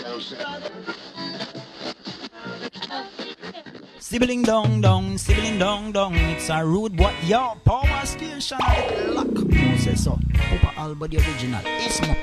Sibling dong dong, it's a rude boy, yo, power station, lock, Moses, so, Papa Alba the original, it's more.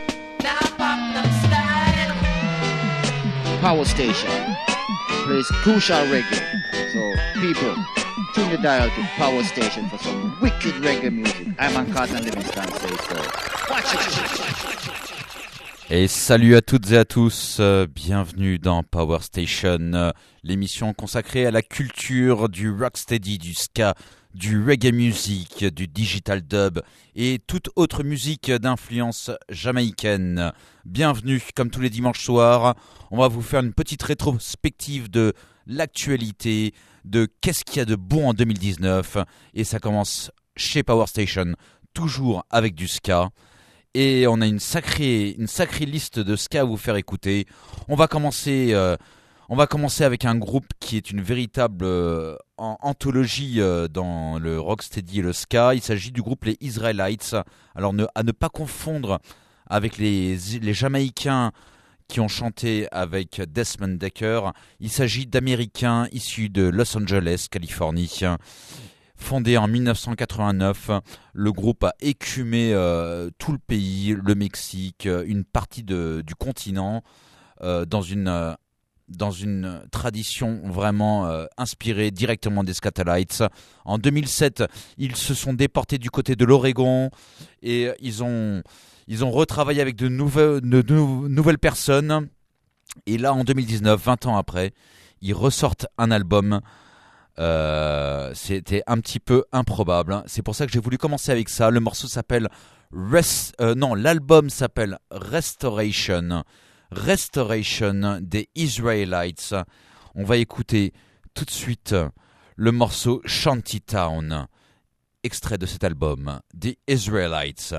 Power station plays crucial reggae, so people, tune the dial to Power Station for some wicked reggae music. I'm on Carlton Livingston, say so. Watch it. Et salut à toutes et à tous, bienvenue dans Power Station, l'émission consacrée à la culture du rocksteady, du ska, du reggae music, du digital dub et toute autre musique d'influence jamaïcaine. Bienvenue, comme tous les dimanches soirs, on va vous faire une petite rétrospective de l'actualité, de qu'est-ce qu'il y a de bon en 2019, et ça commence chez Power Station, toujours avec du ska. Et on a une sacrée liste de ska à vous faire écouter. On va commencer avec un groupe qui est une véritable anthologie dans le rocksteady et le ska. Il s'agit du groupe les Israelites. Alors à ne pas confondre avec les Jamaïcains qui ont chanté avec Desmond Dekker. Il s'agit d'Américains issus de Los Angeles, Californie. Fondé en 1989, le groupe a écumé tout le pays, le Mexique, une partie du continent, dans une tradition vraiment inspirée directement des Skatalites. En 2007, ils se sont déportés du côté de l'Oregon et ils ont retravaillé avec de nouvelles personnes. Et là, en 2019, 20 ans après, ils ressortent un album. C'était un petit peu improbable. C'est pour ça que j'ai voulu commencer avec ça. Le morceau s'appelle l'album s'appelle Restoration des Israelites. On va écouter tout de suite le morceau Shantytown, extrait de cet album, The Israelites.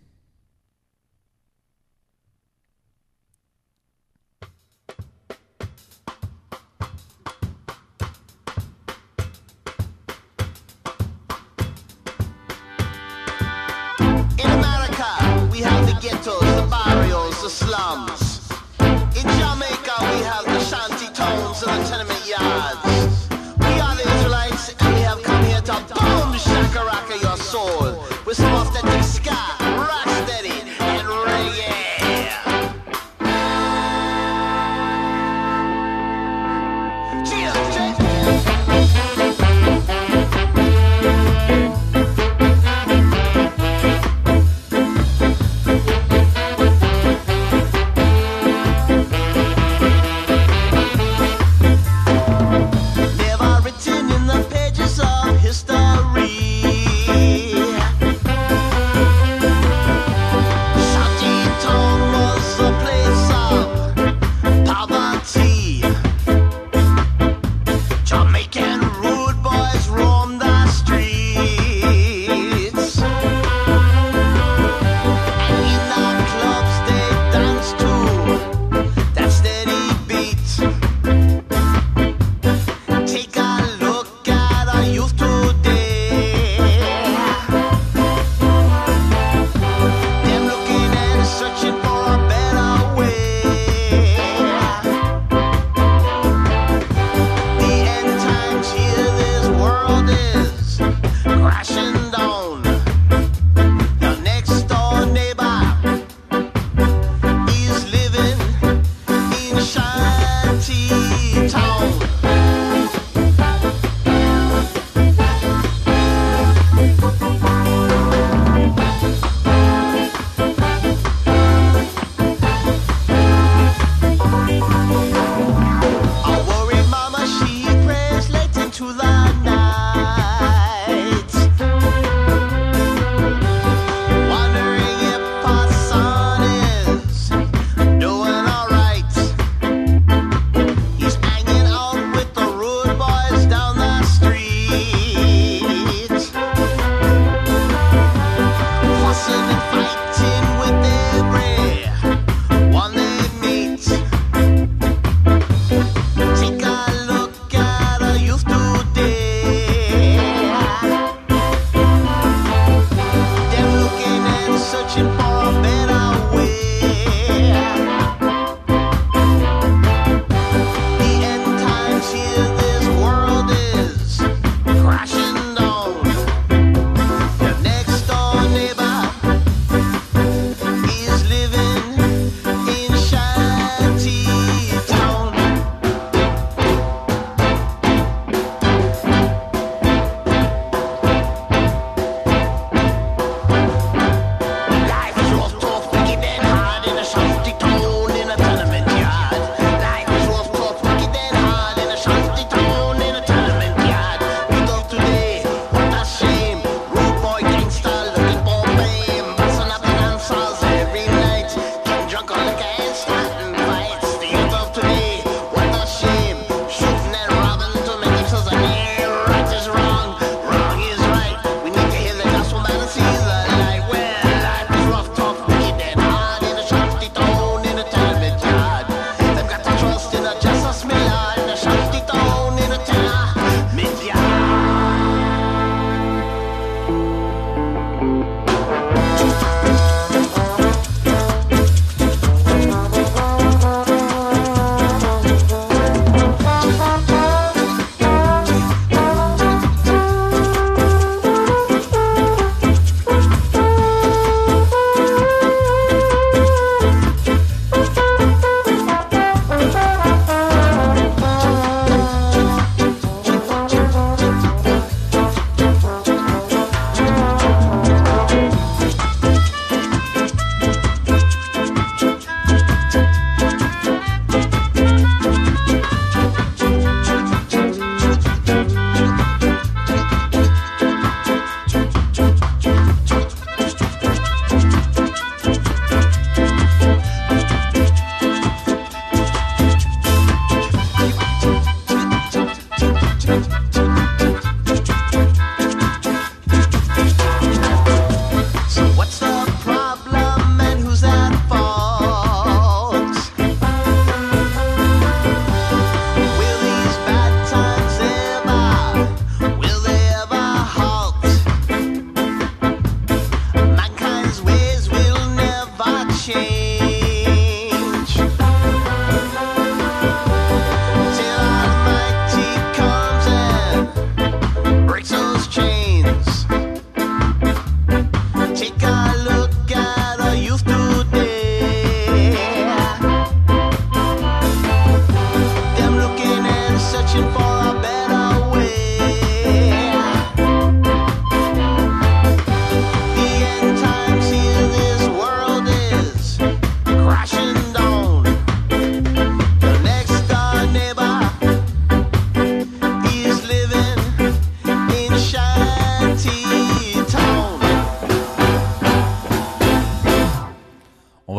Ghettos, the barrios, the slums. In Jamaica we have the shanty towns and the tenement yards. We are the Israelites and we have come here to boom shakaraka your soul with some authentic ska.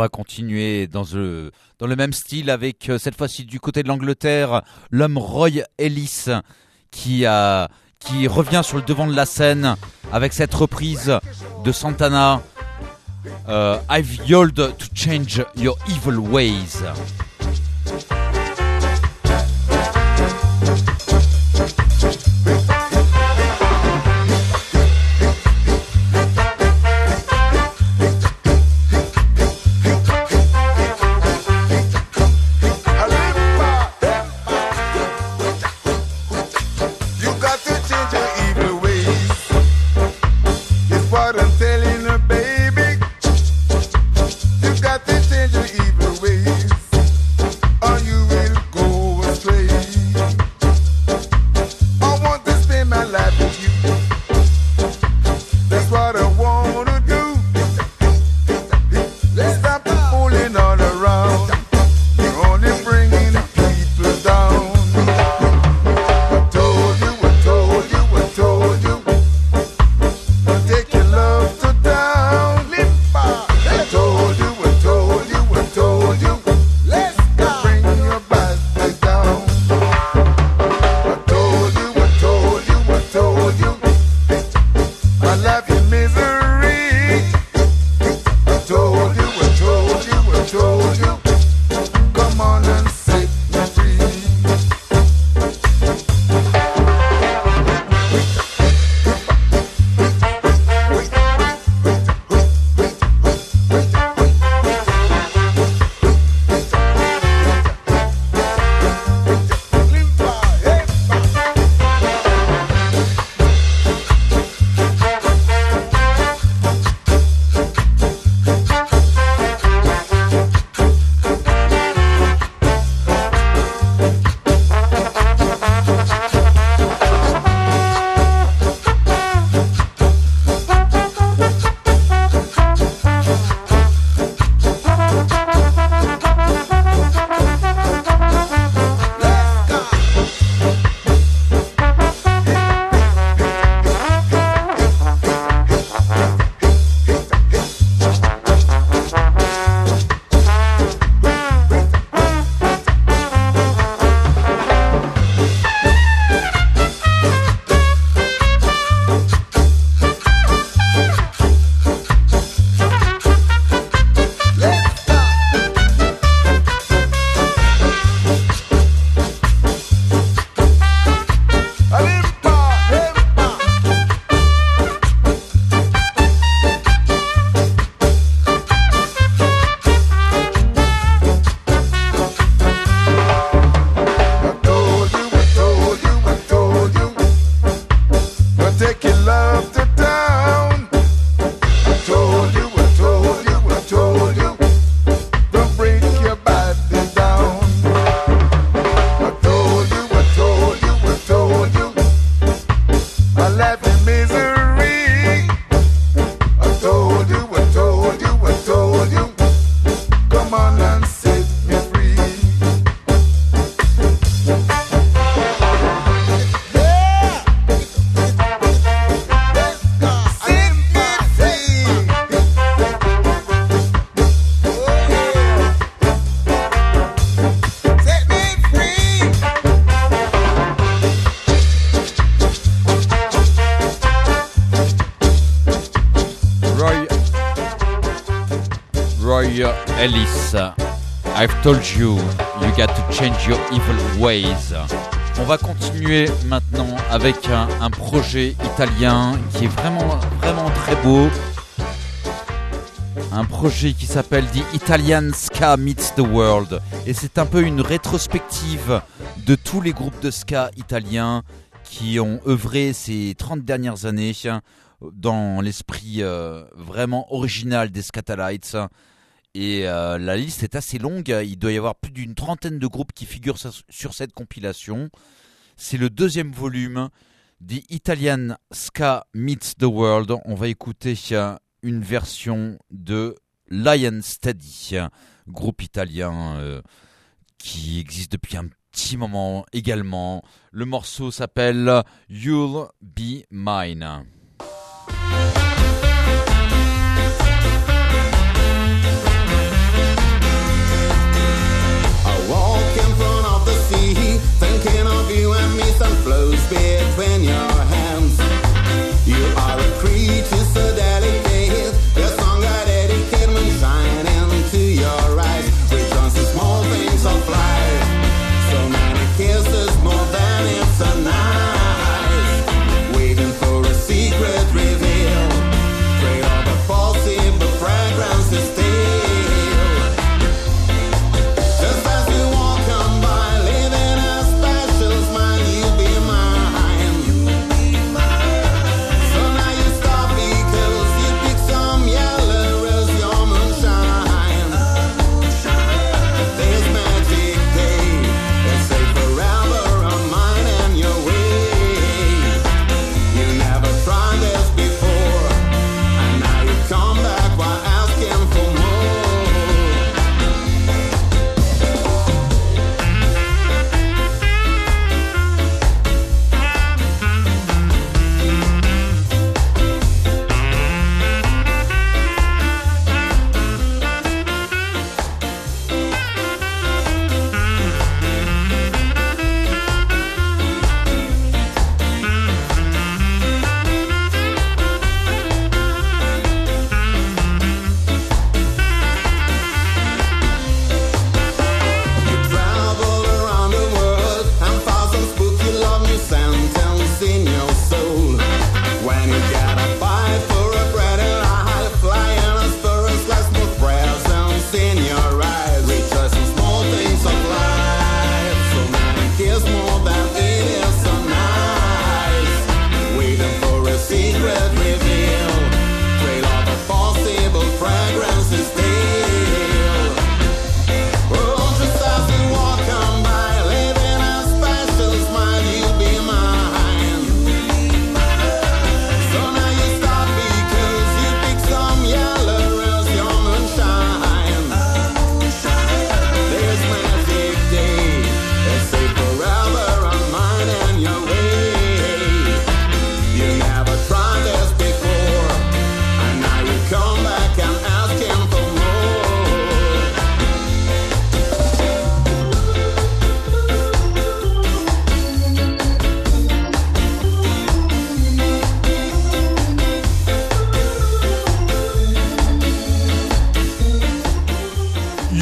va continuer dans le même style avec cette fois-ci du côté de l'Angleterre, l'homme Roy Ellis qui revient sur le devant de la scène avec cette reprise de Santana, I've yelled to change your evil ways. Ellis, I've told you, you got to change your evil ways. On va continuer maintenant avec un projet italien qui est vraiment très beau. Un projet qui s'appelle The Italian Ska Meets the World. Et c'est un peu une rétrospective de tous les groupes de ska italiens qui ont œuvré ces 30 dernières années dans l'esprit vraiment original des Skatalites. Et la liste est assez longue, il doit y avoir plus d'une trentaine de groupes qui figurent sur cette compilation. C'est le deuxième volume, The Italian Ska Meets the World. On va écouter une version de Lion Steady, groupe italien qui existe depuis un petit moment également. Le morceau s'appelle You'll Be Mine.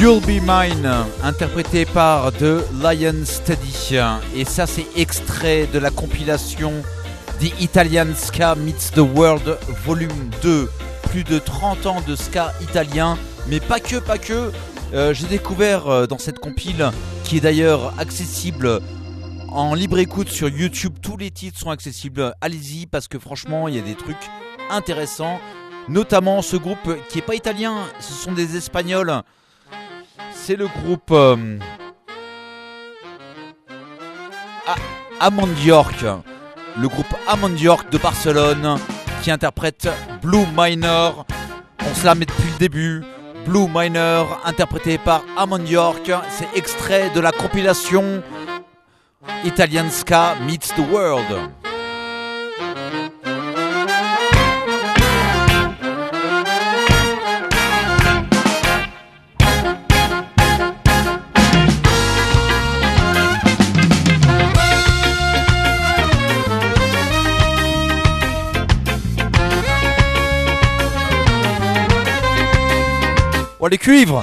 You'll Be Mine, interprété par The Lion Steady. Et ça, c'est extrait de la compilation The Italian Ska Meets the World Volume 2. Plus de 30 ans de ska italien, mais pas que. J'ai découvert dans cette compile, qui est d'ailleurs accessible en libre écoute sur YouTube. Tous les titres sont accessibles. Allez-y, parce que franchement, il y a des trucs intéressants. Notamment ce groupe qui est pas italien, ce sont des Espagnols. C'est le groupe Amandiork. Le groupe Amandiork de Barcelone qui interprète Blue Miner. On se la met depuis le début. Blue Miner, interprété par Amandiork. C'est extrait de la compilation Italian Ska Meets the World. Oh, les cuivres!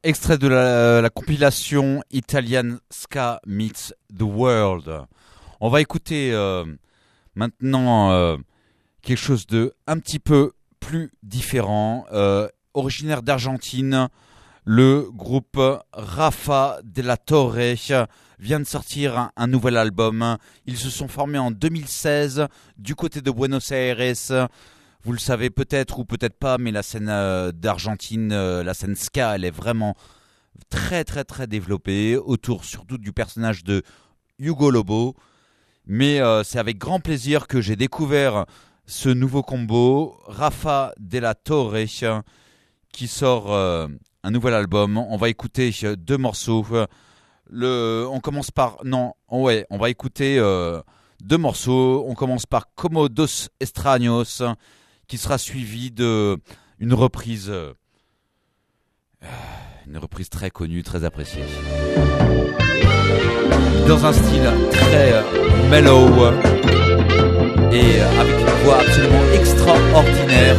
extrait de la compilation Italian Ska Meets the World. On va écouter maintenant quelque chose de un petit peu plus différent. Originaire d'Argentine, le groupe Rafa de la Torre vient de sortir un nouvel album. Ils se sont formés en 2016 du côté de Buenos Aires. Vous le savez peut-être ou peut-être pas, mais la scène d'Argentine, la scène ska, elle est vraiment très très très développée autour surtout du personnage de Hugo Lobo. Mais c'est avec grand plaisir que j'ai découvert ce nouveau combo, Rafa de la Torre, qui sort un nouvel album. On va écouter 2 morceaux. On va écouter 2 morceaux. On commence par Como dos Extraños, qui sera suivi de une reprise très connue, très appréciée. Dans un style très mellow et avec une voix absolument extraordinaire.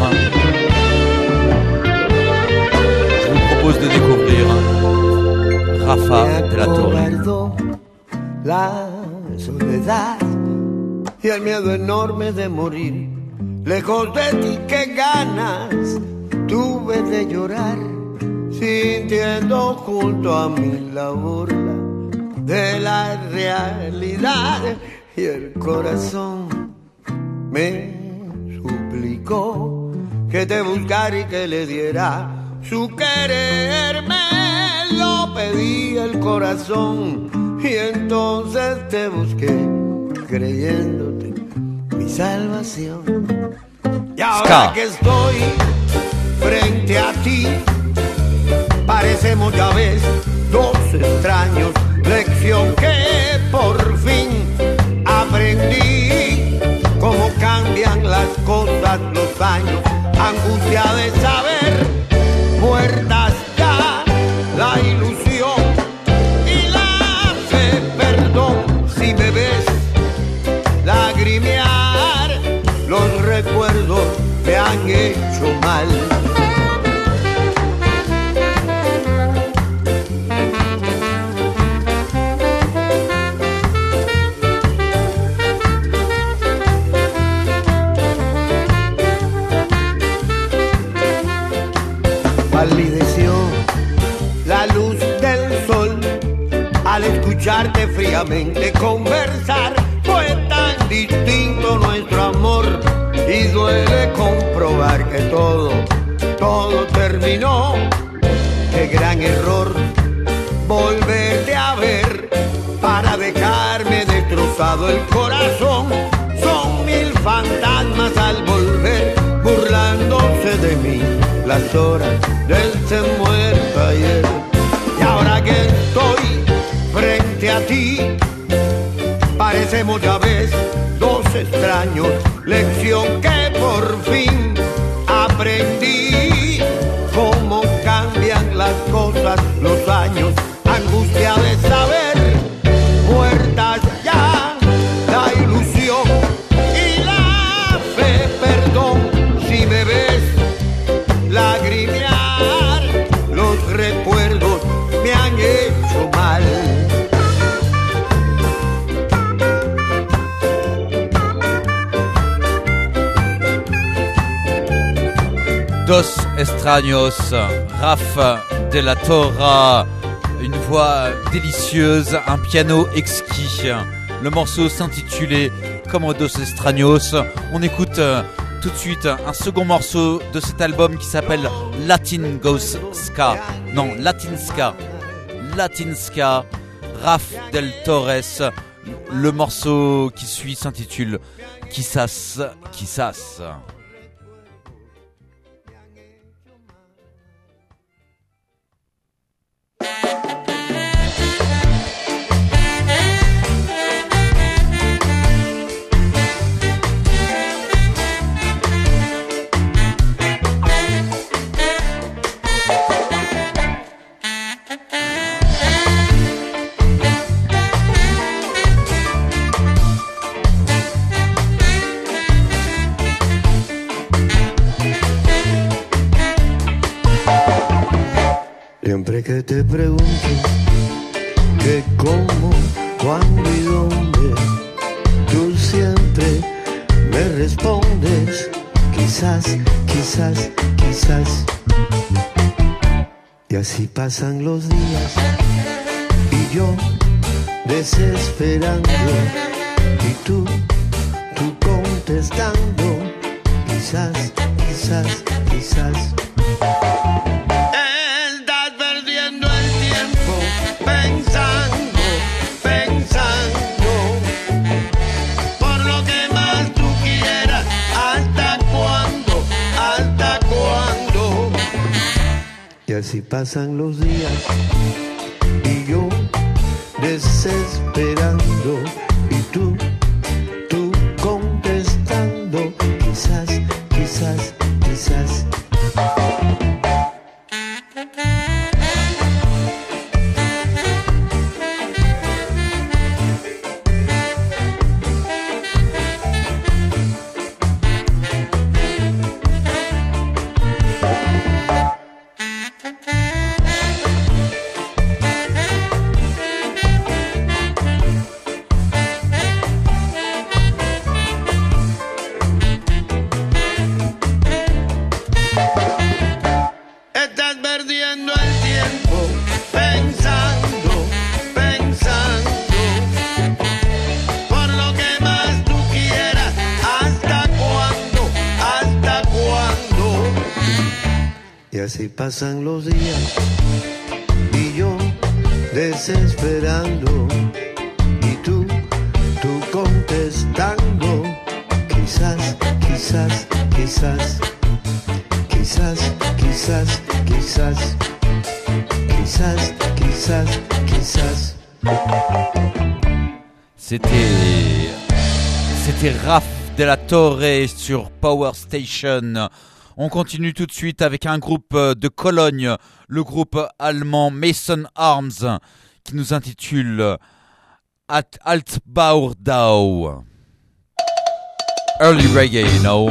Je vous propose de découvrir Rafa de la Torre. La soledad y el miedo enorme de morir. Lejos de ti, qué ganas tuve de llorar, sintiendo junto a mí la burla de la realidad. Y el corazón me suplicó que te buscara y que le diera su querer. Me lo pedí el corazón y entonces te busqué, creyéndote mi salvación. Y ahora que estoy frente a ti, parecemos, ya ves, 2 extraños. Lección que por fin aprendí, cómo cambian las cosas, los años, angustia de saber, muertas ya la ilusión y la fe. Perdón si me ves lagrimear, los recuerdos me han hecho mal. Palideció la luz del sol al escucharte fríamente conversar. Fue tan distinto nuestro amor y duele comprobar que todo terminó. Qué gran error volverte a ver para dejarme destrozado el corazón. Son 1000 fantasmas al volver burlándose de mí. Las horas del se muerto ayer. Y ahora que estoy frente a ti, parecemos, ya ves, 2 extraños. Lección que por fin aprendí, cómo cambian las cosas, los años, angustia de saber, muertas ya la ilusión y la fe. Perdón si me ves lagrimear, los recuerdos me han hecho mal. Dos Extraños, Rafa de la Torre, une voix délicieuse, un piano exquis. Le morceau s'intitulait Como dos Extraños. On écoute tout de suite un second morceau de cet album qui s'appelle Latin Ska. Non, Latin Ska, Raf del Torres. Le morceau qui suit s'intitule Quizás. Siempre que te pregunto qué, cómo, cuándo y dónde, tú siempre me respondes quizás, quizás, quizás. Y así pasan los días y yo desesperando y tú contestando quizás, quizás, quizás. Estás perdiendo el tiempo pensando, pensando por lo que más tú quieras. ¿Hasta cuándo? ¿Hasta cuándo? Y así pasan los días y yo desesperando y tú contestando quizás, quizás, quizás. Así pasan los días y yo desesperando y tú contestando quizás, quizás, quizás, quizás, quizás, quizás, quizás, quizás, quizás. C'était Raph de la Torre sur Power Station. On continue tout de suite avec un groupe de Cologne, le groupe allemand Mason Arms, qui nous intitule Altbaudau. Early reggae, you know.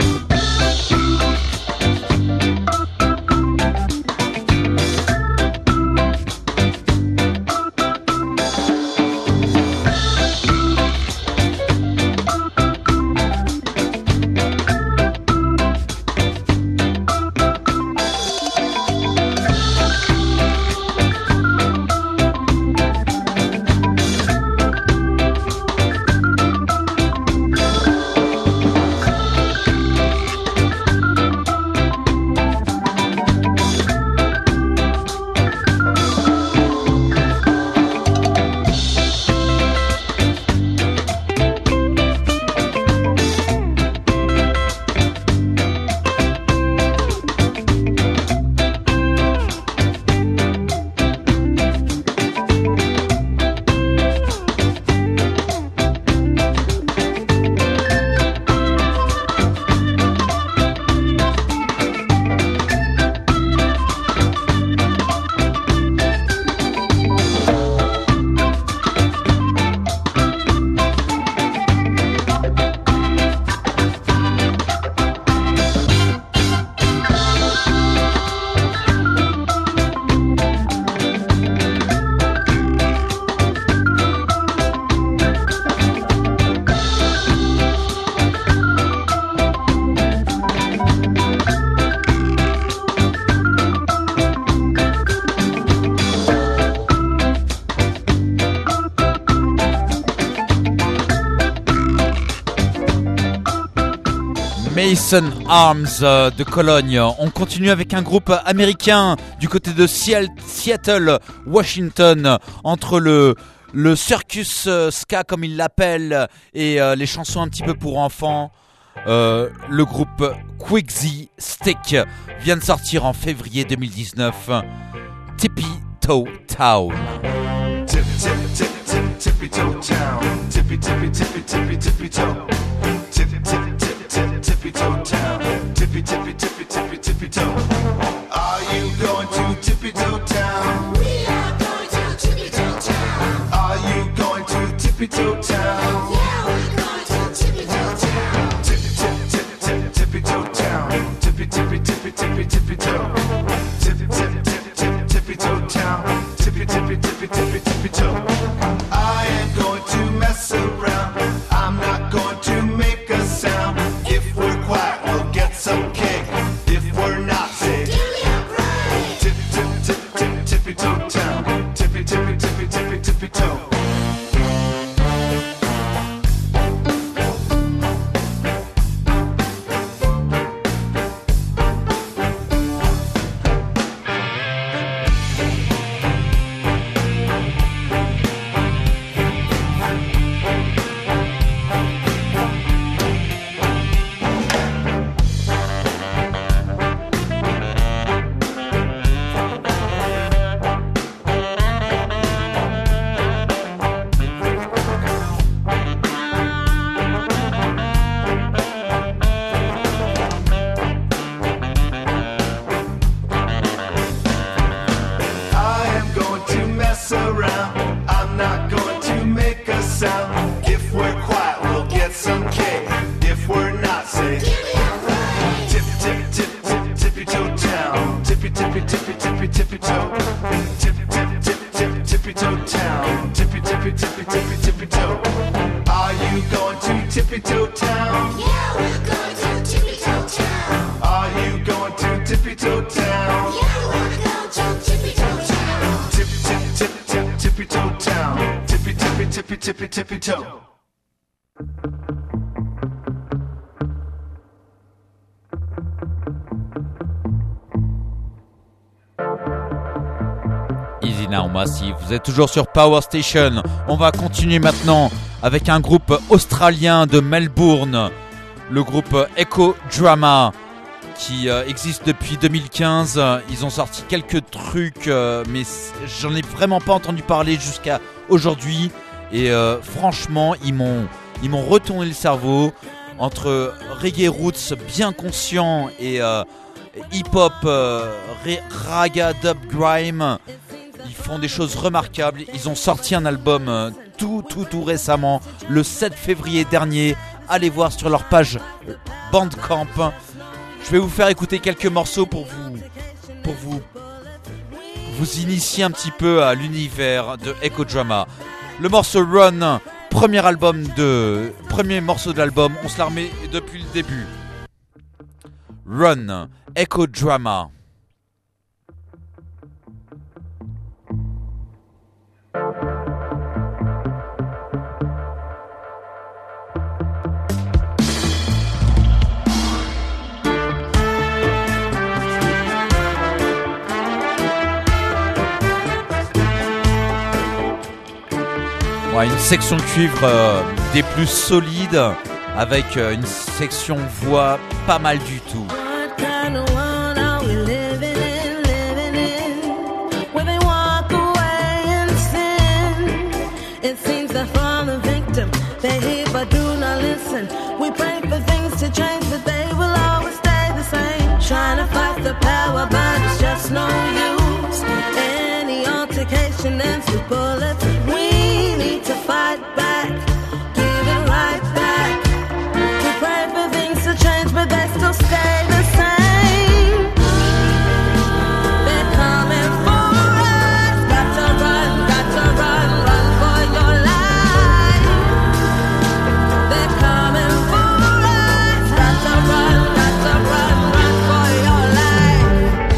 Mason Arms de Cologne. On continue avec un groupe américain du côté de Seattle, Washington, entre le circus ska comme ils l'appellent et les chansons un petit peu pour enfants. Le groupe Quigsy Stick vient de sortir en février 2019 Tippy Toe Town. Tip, tip, tip, tip, tippy toe town. Tippy, tippy, tippy, tippy, tippy toe. Tip, tip, tip, tip, tippy toe town. Tippy, tippy, tippy, tippy, tippy toe. Are you going to Tippy Toe Town? We are going to Tippy Toe Town. Are you going to Tippy Toe Town? Yeah, we're going to Tippy Toe Town. Tip, tip, tip, tip, tippy toe town. Tippy, tippy, tippy, tippy, tippy toe. Tip, tip, tip, tip, tippy toe town. sound. If we're quiet, we'll get some cake. If we're not, say tip, tip, tip, tip, tippy toe town. Tippy, tippy, tippy, tippy, tippy toe. Tip, tip, tip, tip, tippy toe town. Tippy, tippy, tippy, tippy, tippy toe. Are you going to tippy toe town? Yeah, we're going to Tippy Toe Town. Are you going to tippy toe town? Yeah, we're going to Tippy Toe Town. Tip, tip, tip, tip, tippy toe town. Tippy, tippy, tippy, tippy, tippy toe. Easy Now Massive, vous êtes toujours sur Power Station. On va continuer maintenant avec un groupe australien de Melbourne, le groupe Echo Drama, qui existe depuis 2015. Ils ont sorti quelques trucs, mais j'en ai vraiment pas entendu parler jusqu'à aujourd'hui. Et franchement, ils m'ont retourné le cerveau entre reggae roots bien conscient et hip-hop, raga, dub, grime. Ils font des choses remarquables. Ils ont sorti un album tout récemment, le 7 février dernier. Allez voir sur leur page Bandcamp. Je vais vous faire écouter quelques morceaux pour vous initier un petit peu à l'univers de Echo Drama. Le morceau Run, premier morceau de l'album, on se la remet depuis le début. Run, Echo Drama. Ouais, une section cuivre des plus solides avec une section voix pas mal du tout. Trying to fight the power, but it's just no use. Any altercation ends with bullets. We need to fight back, give it right back. We pray for things to change, but they still stay the same. They're coming for us. Got to run for your life. They're coming for us. Got to run for your life.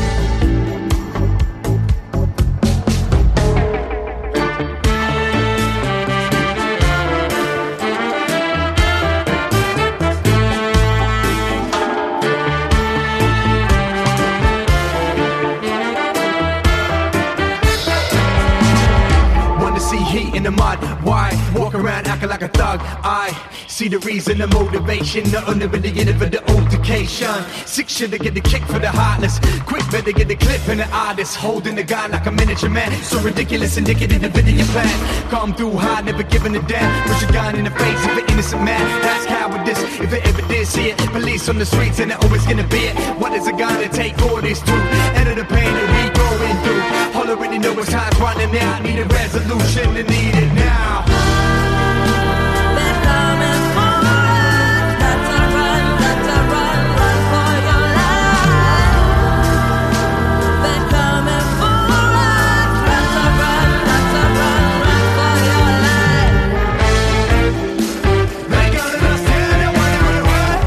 Wanna see heat in the mud, why? Walk around acting like a thug, I see the reason, the motivation, the underbelly for the altercation. Sick shit to get the kick for the heartless. Quick better get the clip in the artist. Holding the guy like a miniature man. So ridiculous, indicative of video plan. Come through high, never giving a damn. Push a gun in the face of an innocent man. That's cowardice, if it ever did see it. Police on the streets and they're always gonna be it. What is it gonna take for this to end of the pain that we going through? All already know it's time's running out. Need a resolution and need it now. They're coming for us. Got to run for your life. They're coming for us. Got to run for your life. They got us here, they wanna run.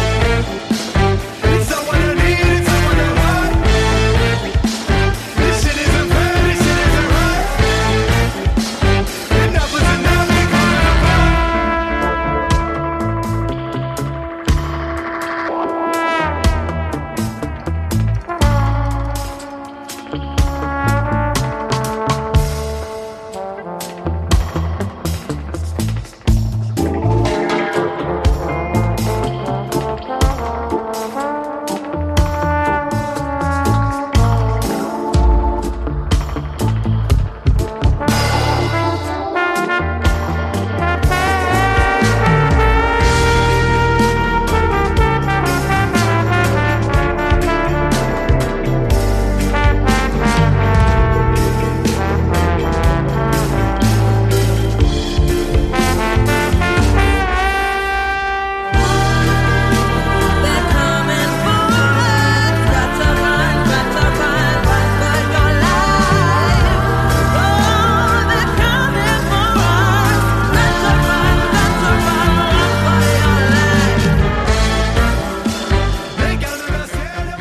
It's someone who need, it's someone who run. This shit isn't fair, this shit isn't right. Enough is enough,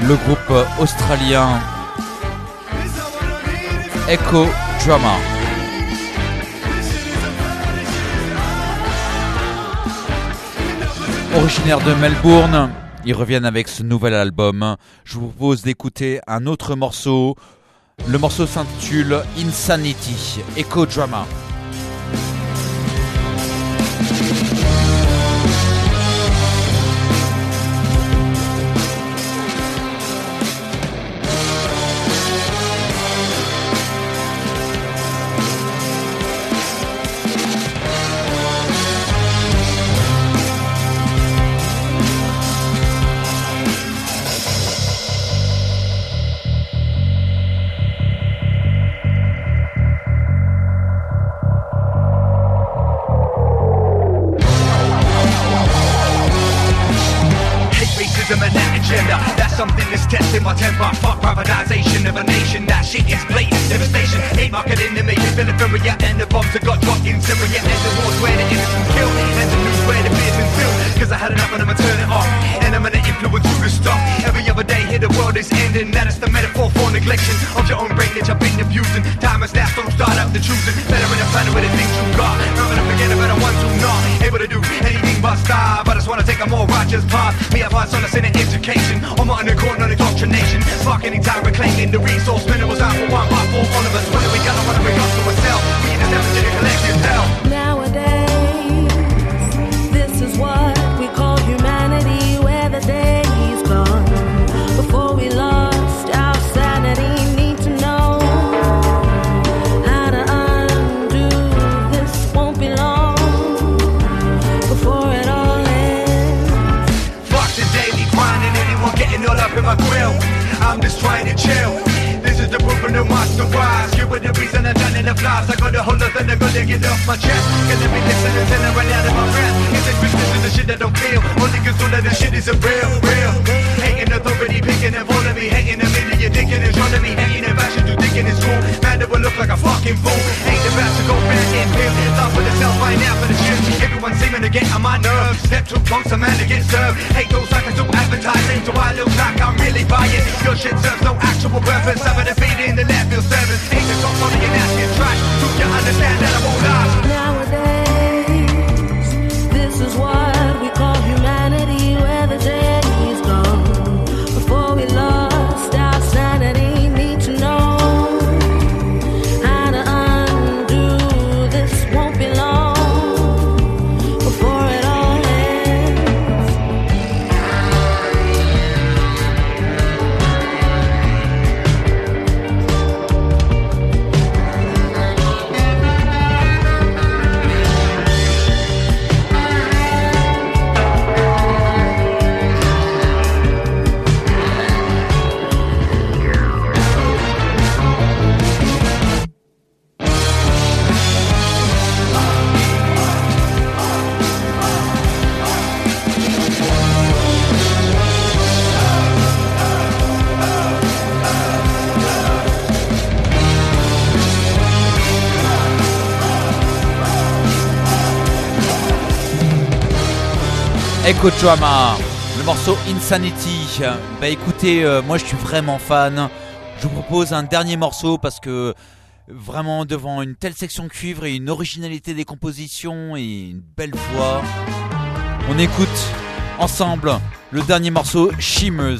le groupe australien Echo Drama. Originaire de Melbourne, ils reviennent avec ce nouvel album. Je vous propose d'écouter un autre morceau. Le morceau s'intitule Insanity, Echo Drama. Something that's testing my temper. Fuck privatization of a nation. That shit is blatant devastation. Hate market in the making. Philadelphia and the bombs that got dropped in Syria. And the wars where the innocents killed. And the news where the fear's been filled. Cause I had enough and I'ma turn it off. And I'm gonna influence you to stop. Every other day here the world is ending. That is the metaphor for neglection of your own brain that you've been abusing. Time is now, so start up the choosing. Better in a planet with the things you got. Rather than forget about the ones who not able to do anything but starve. I just wanna take a more righteous path. Me have heart solace in education. I'm not in the corner of indoctrination. Fuck any time reclaiming the resource minerals out for one part for all of us. What do we got? What do we got to ourselves? We need to never get a collective hell. Nowadays, this is what we call humanity, where the day's gone. Before we lost our sanity, need to know how to undo this. Won't be long before it all ends. Fuck the daily grind and anyone getting all up in my grill. I'm just trying to chill. This is the proof of the master wise. You were the reason I done in the flies. I got a hold of and I gotta get off my chest. Gonna be listening till I run out of my breath. Is it business is the shit I don't feel? Only cause all of the shit is a real. Hating authority, picking and following me. Hating a million, you're thinking it's wrong to me. Hating and fashion, you thinking it's cool. Man, that will look like a fucking fool. Ain't about to go back in here. Love for the self, right now for the shit. Everyone seeming to get on my nerves. Step too close, a man to get served. Hate those suckers who advertising. So I look like I'm really buying. Your shit serves no actual purpose. I'm a defeating the landfill service. Ain't the top on your nasty trash. Do you understand that I won't last? Nowadays, this is what we call humanity, where the day's gone. Before we lost our sanity, need to know how to undo this. Won't be long before it all ends. Echo Drama, le morceau Insanity. Bah écoutez, moi je suis vraiment fan. Je vous propose un dernier morceau parce que vraiment devant une telle section cuivre et une originalité des compositions et une belle voix, on écoute ensemble le dernier morceau, Shimmers.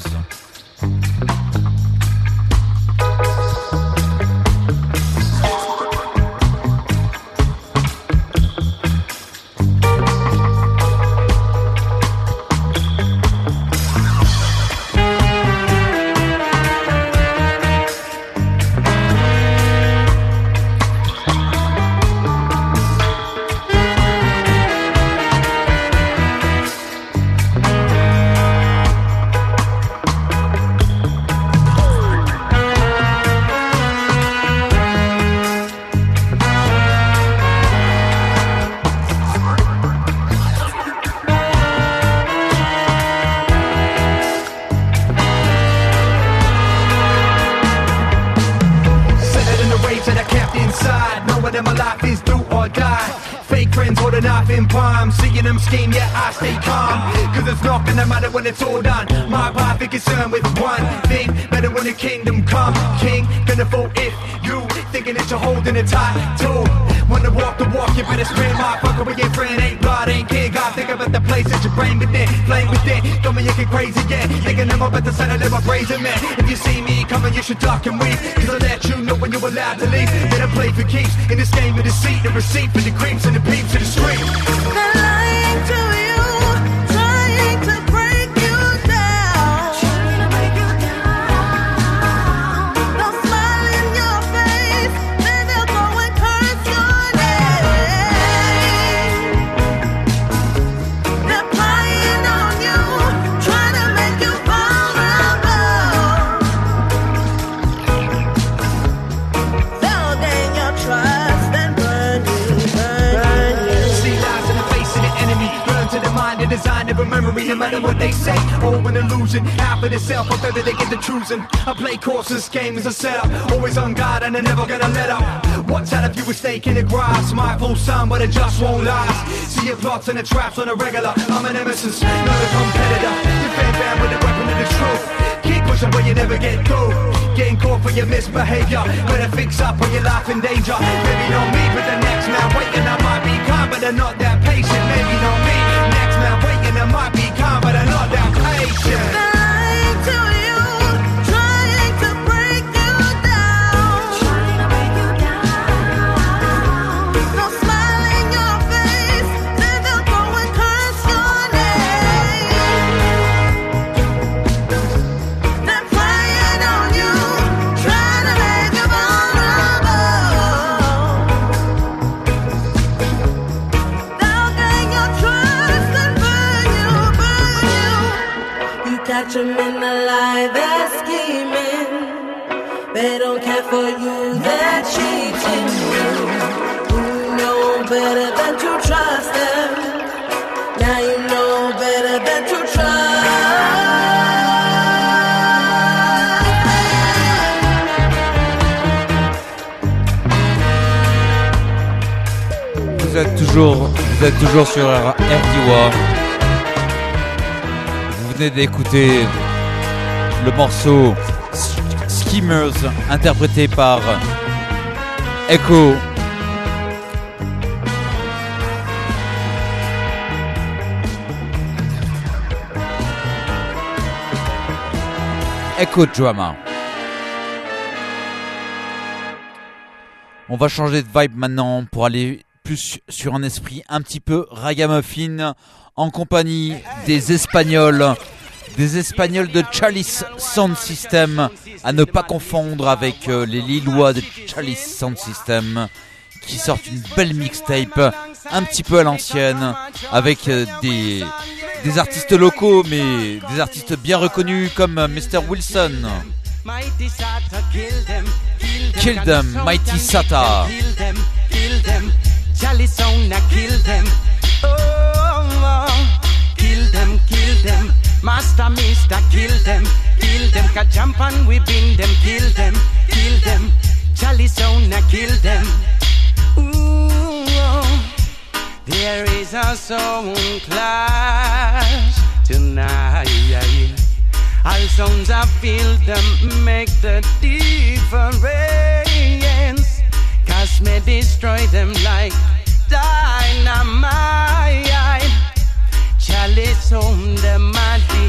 friends hold a knife in palm. Seeing them scheme, yeah, I stay calm. Cause it's not gonna matter when it's all done. My path is concerned with one thing, better when the kingdom come. King, gonna vote if you thinking that you're holding it tight too. Wanna walk the walk, you better scream my fucker with your friend. Ain't blood, ain't king. God, think about the place that your brain within. Flame within, don't make you get crazy, yeah. Thinking I'm up at the center of my brazen man. If you see me coming, you should duck and weave. Cause I'll let you know when you're allowed to leave. Better play for keeps in this game of deceit. The receipt for the creeps and the peeps of the street. They're lying to you, trying to break you down. Trying to break you down. They'll smile in your face, then they'll go and curse your name. They're playing on you, trying to make you vulnerable. They'll gain your trust and burn you, burn you. See lies in the face of the enemy. Learn to the mind and design of a memory, no matter what they say. Oh, an illusion. Half of the self, I they get the choosing. I play courses, game is a setup. Always on guard and I'm never gonna let up. What's that if you mistake in the grass? My full son, but it just won't last. See your plots and the traps on a regular. I'm an nemesis, not a competitor. You fan with the weapon of the truth. Keep pushing but you never get through. Getting caught for your misbehavior. Better fix up when your life in danger. Maybe not me, but the next man waiting. I might be calm, but I'm not that patient. Maybe not me, next man waiting. I might be calm, but I'm not that patient. They're lying to you, trying to break you down. Trying to break you down. They'll smile in your face, then they'll go and curse your name. They're playing on you, trying to make you vulnerable. They'll gain your trust and burn you, burn you. You catch them in the lie, they're scheming. They don't care for you, they're cheating you. You know better than to trust them. Now you know better than to trust. Vous êtes toujours sur RDWA. Vous venez d'écouter le morceau Schemers interprété par Echo. Echo Drama. On va changer de vibe maintenant pour aller plus sur un esprit un petit peu ragamuffin en compagnie des Espagnols de Chalice Sound System, à ne pas confondre avec les Lillois de Chalice Sound System, qui sortent une belle mixtape un petit peu à l'ancienne avec des artistes locaux mais des artistes bien reconnus comme Mr. Wilson. Kill them, Mighty Sata. Kill them, Chalice Sound kill them. Oh, kill them, Master Mister, kill them, Ka jump and we bin them, kill them, Chalice Sound kill them. Ooh, there is a sound clash tonight. All sounds I feel them make the difference. Cause me destroy them like dynamite. Chalice Sound them at the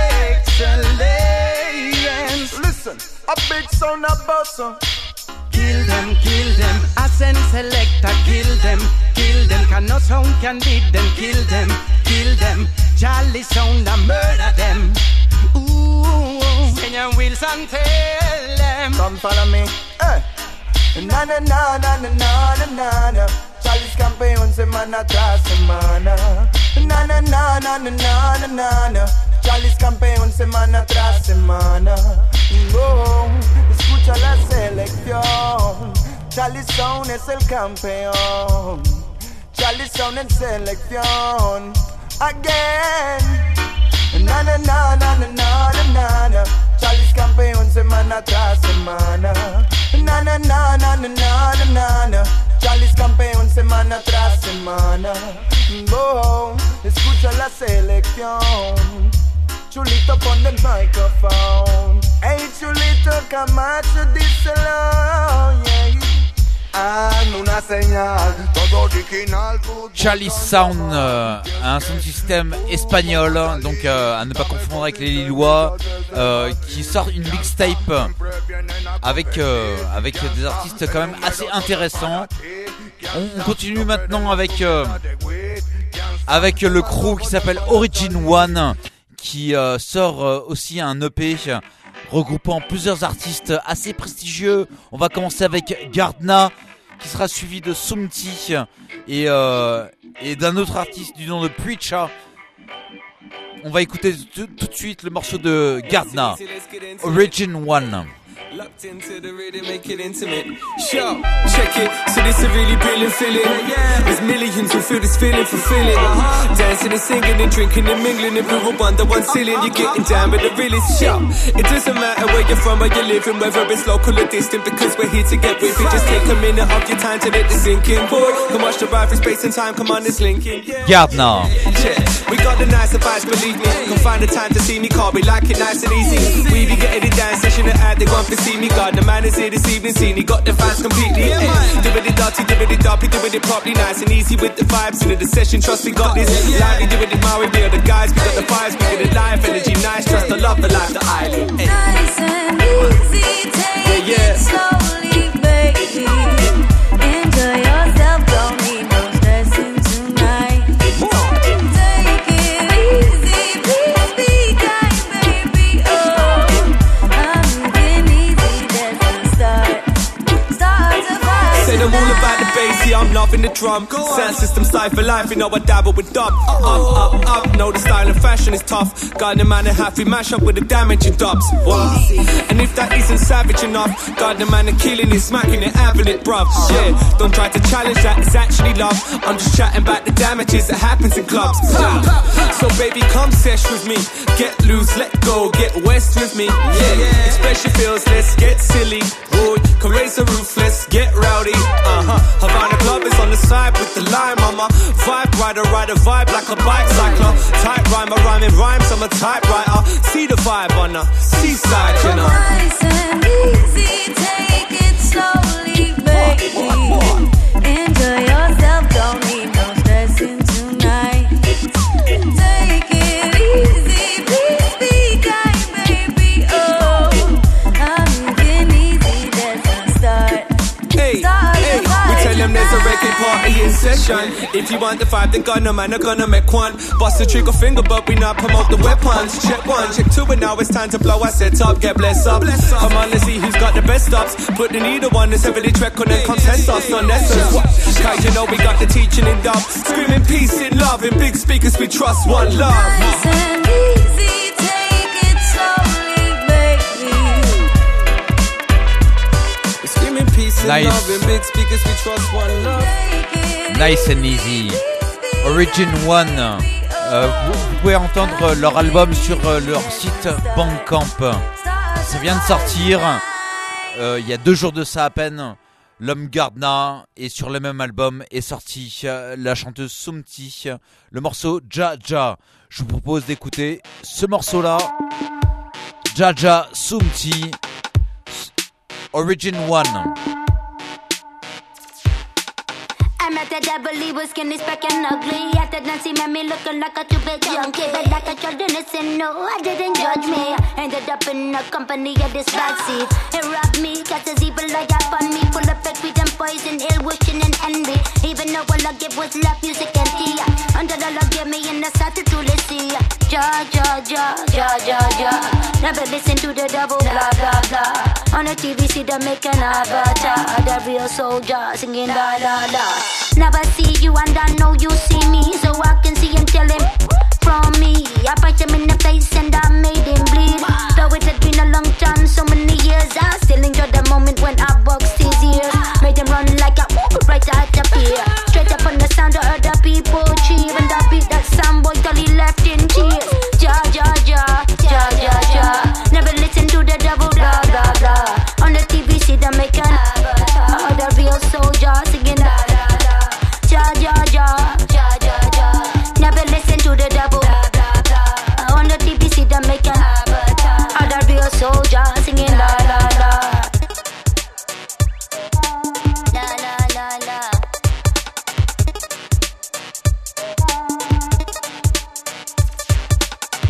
excellence. Listen, a big sound of bustle. Kill them, I send selector, kill them, can no sound can beat them, kill them, Chalice Sound and murder them. Ooh, Senor Wilson tell them. Come follow me, na na na na na na na na. Chalice campeón semana tras semana. Na na na na na na na na. Chalice campeón semana tras semana. Oh, escucha la selección. Chalice Sound es el campeón. Chalice Sound en selección. Again. Na na na na na na na na. Chalice campeón semana tras semana. Na na na na na na na na. Charles campeón semana tras semana. Oh, escucha la selección. Chulito pon el microphone. Hey Chulito Camacho díselo, yeah. Hazme una señal, todo original. Charlie Sound, un son système espagnol, donc à ne pas confondre avec les Lillois, qui sort une mixtape avec des artistes quand même assez intéressants. On continue maintenant avec le crew qui s'appelle Origin One, qui sort aussi un EP regroupant plusieurs artistes assez prestigieux. On va commencer avec Gardna, qui sera suivi de Sumti et d'un autre artiste du nom de Preacher. On va écouter tout de suite le morceau de Gardna, Origin One. Locked into the rhythm, make it intimate. Show, check it. So this a really brilliant feeling. There's millions who feel this feeling fulfilling. Dancing and singing and drinking and mingling and we're all under one ceiling. You're getting down with the realest show. It doesn't matter where you're from or you're living, whether it's local or distant, because we're here to get with it. Just take a minute of your time to let this sink in, boy. Come watch the ride for space and time. Come on, it's linking. Gardna. Yeah, we got the nice advice, believe me. Come find the time to see me, call we like it nice and easy. We be getting it down, session at they want to see me. God, the man is here this evening, seen he got the fans completely. Doing it dirty, doing it doppy, doing it properly, nice and easy with the vibes. Into the session, trust we got this. Lively, doing it Maui, we are the guys, we got the vibes, we get it live, energy nice, trust the love, the life, the island. Nice and easy, take it slowly, baby. Enjoy yourself, don't need no stressing tonight. Take it easy, please be kind, baby. Oh, I'm moving easy, that's the start. Start to fight. Say them all about the bass, yeah, I'm loving the drum. Sound system style for life, you know I dabble with dub. Up, know the style and fashion is tough. God, the man and happy mash up with the damaging dubs. What? And if that isn't savage enough, God, the man are killing it, smacking it, having it, bruv. Yeah, don't try to challenge that, it's actually love. I'm just chatting about the damages that happens in clubs. So baby, come sesh with me. Get loose, let go, get west with me. Yeah, express your feels, let's get silly. Boy, can raise the roof, let's get rowdy. Havana Club is on the side with the lime, mama. Vibe rider, ride a vibe like a bike cycler. Type rhymer, rhyming rhymes, I'm a typewriter. See the vibe on the seaside, you know. Nice and easy, take it slowly, baby. Enjoy yourself, don't need no stressing tonight. Take it easy, please be kind, baby. Oh, I'm moving easy, that's the start. Hey, we tell them there's a reggae party in session. If you want the vibe, then gonna man, I'm gonna make one. Bust the trigger finger, but we not promote the weapons. Check one, check two, and now it's time to blow our set up. Get blessed up. Come on, let's see who's got the best stops. Put in either one, that's heavily track on and contest us on essence. Cause you know we got the teaching in dub. Screaming peace and love, in big speakers we trust one love. Nice and easy, take it slowly, baby. Screaming peace and Nice. love, in big speakers we trust one love. Nice and Easy, Origin One. Vous pouvez entendre leur album sur leur site Bandcamp. Ça vient de sortir il y a 2 jours de ça à peine. L'homme Gardna, et sur le même album est sorti la chanteuse Sumti, le morceau Ja Ja. Je vous propose d'écouter ce morceau-là, Ja Ja Sumti, Origin One. I met the devil, he was skinny, speck and ugly. After dance, he made me looking like a two-bit junkie. But like a child innocent, no, I didn't judge me. Ended up in the company of this backseat. It robbed me, cause his evil eye up on me. Full of fake weed and poison, ill wishing and envy. Even though all I give was love, music and tea. Under the love gave me in the south to truly see. Ja, ja, ja, ja, ja, ja. Never listen to the devil, blah, blah, blah. On the TV, see them make an avatar. The real soldier singing la, la, la. Never see you and I know you see me, so I can see and tell him from me. I punched him in the face and I made him bleed. Though it had been a long time, so many years, I still enjoy the moment when I boxed his ears. Made him run like a right out the pier. Straight up on the sound of other people cheer. And I beat that sound boy till he left in tears. Ja, ja, ja, ja, ja, ja. Never listen to the devil, blah, blah, blah. On the TV, see them make an the real soldier singing that.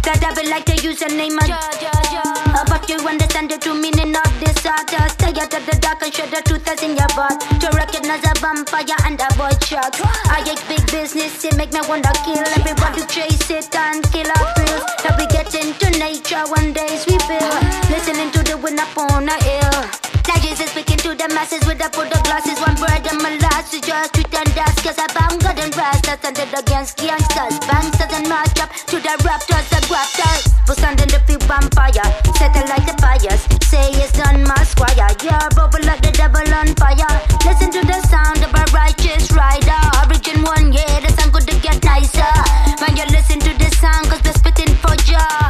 The devil like to use the name of but you understand the true meaning of this art. Stay out of the dark and show the truth that's in your heart. To recognize a vampire and avoid shots. I hate big business, it make me wanna kill everybody, chase it and kill our thrills. Now we get into nature, one days we feel. Listening to the wind upon the hill. Like Jesus speaking to the masses with a put of glasses. One word and molasses, just street and dust. Cause I found God and rastas standing against gangsters. Banksters and march up to the raptors, the grafters. For standing the few vampire, settle like the fires. Say it's done, my squire. You're bubble like the devil on fire. Listen to the sound of a righteous rider. Origin one, yeah, the sound good to get nicer. When you listen to the sound, cause we're spitting for ya.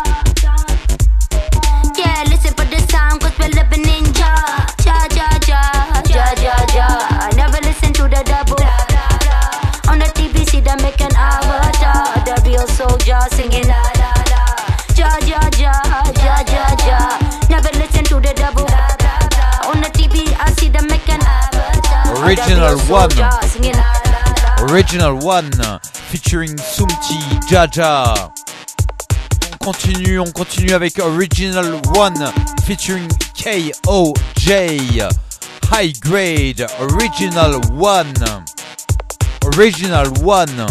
Yeah, listen for the sound, cause we're living in ja. I never listen to the double. On the TV, see them make an avatar. The real soldier singing ja. Never listen to the double. On the TV, I see them make an avatar. Original One featuring Sumti Jaja. On continue avec Original One featuring KOJ. High Grade, Original One. Original One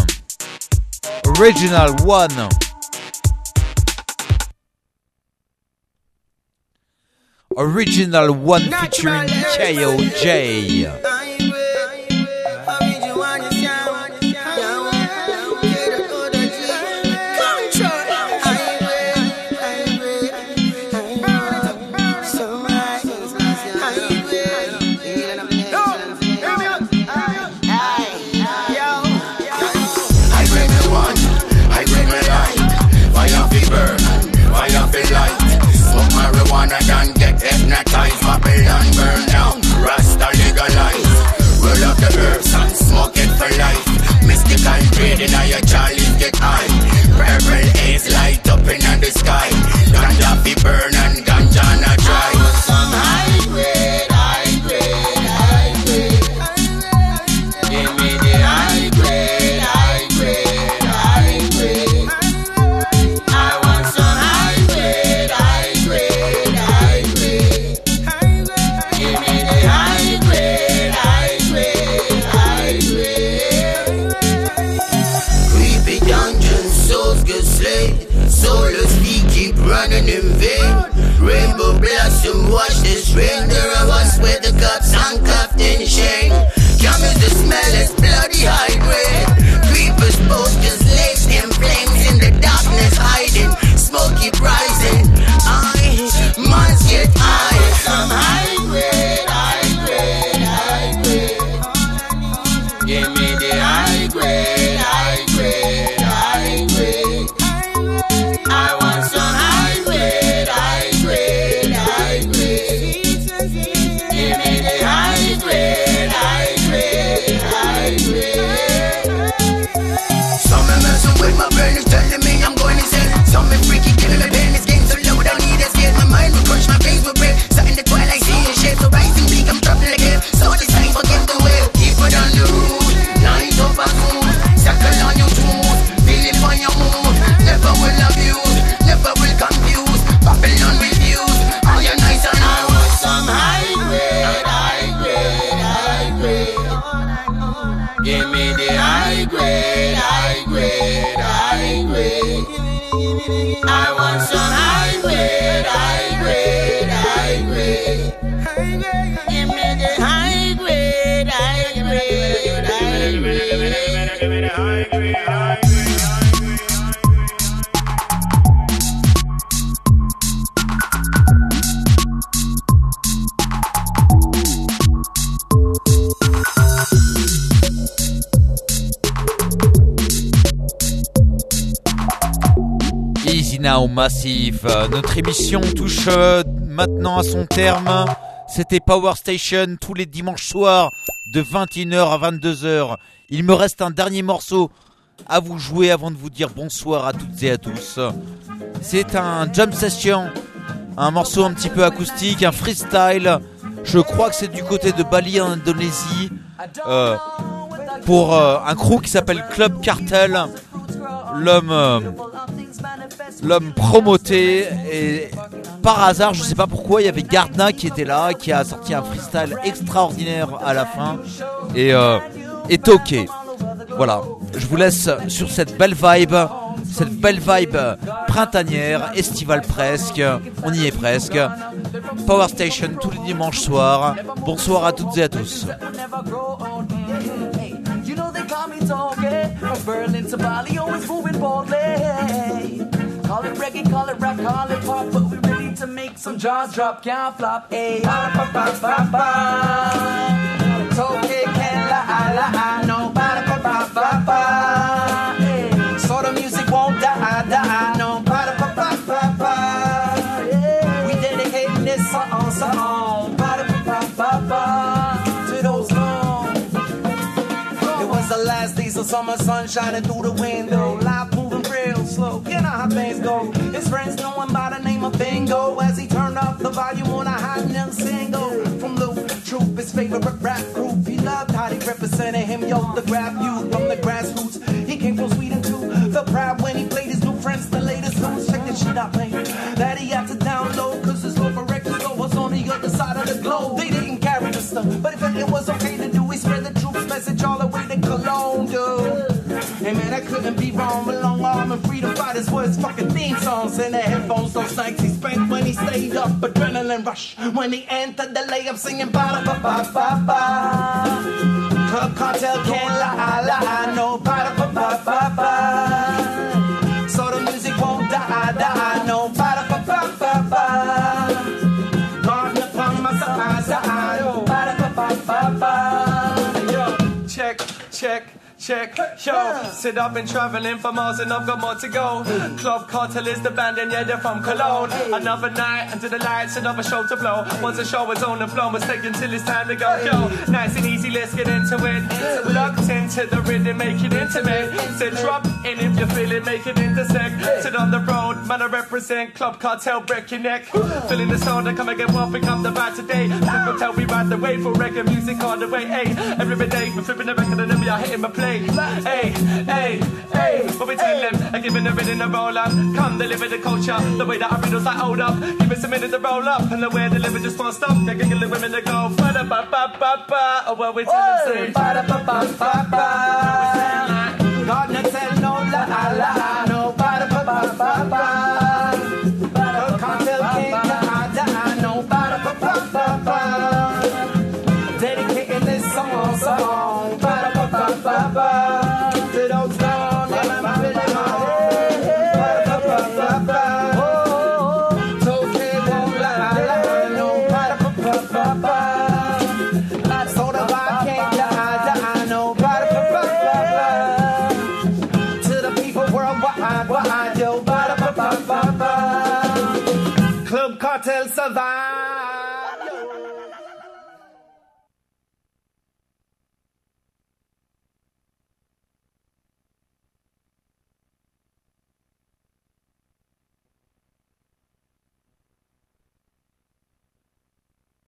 featuring KOJ. Hypnotize, Babylon burn down, Rasta legalize. Roll up the herbs and smoke it for life. Mystical trading, your Charlie get high. Purple haze light up in the sky. Ganja fi burn and ganja na dry. Some high grade. Give me the high grade. I want some high grade. Give me the high grade. Creepy dungeon, souls get slayed. Soulless feet keep running in vain. Rainbow blossom, watch this rain. There are us with the cups handcuffed in chain. Come in the smell, it's bloody high grade. Creepers, posters, laced in flames. In the darkness hiding, smoke keep rising. Minds get high. Some high grade. Give me the high grade. I want some high grade. Give me the high grade. Some are messing with my brain, is telling me I'm going insane. Some are freaky, killing the pain. This game so low, don't need escape. My mind will crush, my face will break. Sat in the twilight, seeing shapes. So rising peak, I'm trapped again. So this time, forget the way. Keep it on the road. Light up a food, circle on your toes, feel it on your mood. Never will abuse, never will confuse. Babylon refuse, all your nice and I want some high grade. Give me the high grade. I want some high grade. Give me the high grade. Give me the high grade. Easy Now Massive. Notre émission touche maintenant à son terme. C'était Power Station tous les dimanches soirs de 21h à 22h. Il me reste un dernier morceau à vous jouer avant de vous dire bonsoir à toutes et à tous. C'est un jam session, un morceau un petit peu acoustique, un freestyle. Je crois que c'est du côté de Bali en Indonésie, pour un crew qui s'appelle Club Cartel. L'homme l'homme promoté, et par hasard, je sais pas pourquoi, il y avait Gardna qui était là, qui a sorti un freestyle extraordinaire à la fin, et Toké. Voilà, je vous laisse sur cette belle vibe printanière, estivale presque, on y est presque. Power Station tous les dimanches soirs. Bonsoir à toutes et à tous. You know they call me Toge, from Berlin to Bali, always moving boldly. Call it reggae, call it rap, call it pop, but we ready to make some jaws drop, can't flop. Hey, ba-da-ba-ba-ba-ba. Toge can't lie, no, ba-da-ba-ba-ba-ba. Hey, so the music won't die, no, ba-da-ba-ba-ba-ba. We dedicating this song, ba-da-ba-ba-ba-ba, to those long. It was the last days of summer, sun shining through the window. Life moving real slow, you know how things go. His friends know him by the name of Bingo, as he turned up the volume on a hot new single. From the Troop, his favorite rap group. He loved how they represented him, yo, the grab youth from the grassroots. He came from Sweden too, felt proud when he played his new friends, the latest news. Check this shit out, man, that he had to download, cause his local record store was on the other side of the globe. They didn't carry the stuff, but if it was okay to do, he spread the troops message all the way to Cologne, dude. Hey man, that couldn't be wrong, but Long Arm and Freedom Fighters was fucking theme songs in their headphones. Those nights he spent when he stayed up, adrenaline rush when he entered the layup singing ba-da-ba-ba-ba-ba. Club Cartel can't lie, no ba-da-ba-ba-ba-ba. So the music won't die, no ba-da-ba-ba-ba-ba. Garden upon my side, no ba-da-ba-ba-ba-ba. Yo, check. Yo, sit up and traveling for miles and I've got more to go. Club Cartel is the band and yeah, they're from Cologne. Another night under the lights, another show to blow. Once the show is on the floor, it's taking till it's time to go. Yo, nice and easy, let's get into it. Locked into the rhythm, make it intimate. Say drop in if you feel it, make it intersect. Sit on the road, man, I represent Club Cartel, break your neck. Feeling the sound, I come and get one, become the vibe today. People tell me right the way for reggae music on the way. Hey, every day we're flipping the record and then we are hitting my play. Hey, what we telling them? I'm giving the rhythm a roll up. Come deliver the culture, the way that I riddles like hold up. Give us a minute to roll up, and the way I deliver just won't stop. They're gonna the women to go ba-da-ba-ba-ba-ba. Oh, what we telling them? Ba-da-ba-ba-ba-ba. God not tell no lie, no ba-da-ba-ba-ba-ba. Cartel can't die, no ba-da-ba-ba-ba-ba. Dedicating this song, ba-da-ba-ba-ba-ba. To those gone, and I'm feeling my head, ba-da-ba-ba-ba-ba. Toke won't lie, no ba-da-ba-ba-ba-ba. So the vibe can't die, no ba-da-ba-ba-ba-ba. To the people worldwide, yo, ba-da-ba-ba-ba-ba. Club Cartel survive.